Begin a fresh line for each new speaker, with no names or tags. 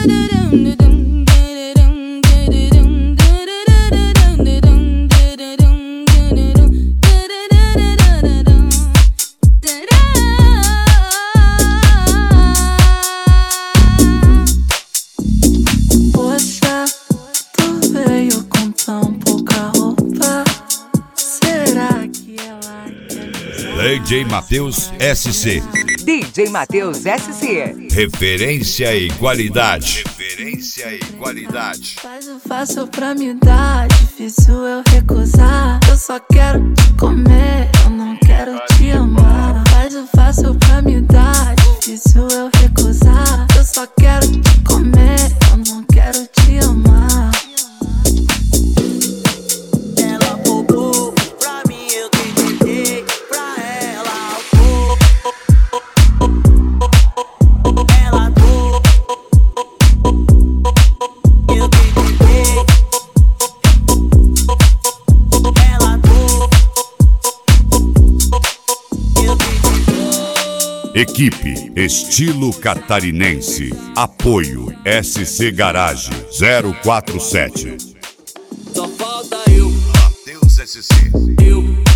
DJ Matheus SC.
DJ Matheus SC.
Referência e qualidade.
Referência e qualidade. Faz o fácil pra me dar, difícil eu recusar. Eu só quero te comer, eu não quero te amar. Faz o fácil pra me dar, difícil eu recusar. Eu só quero te comer, eu não quero te amar.
Equipe Estilo Catarinense. Apoio SC Garage 047.
Só falta eu,
Matheus SC.
Eu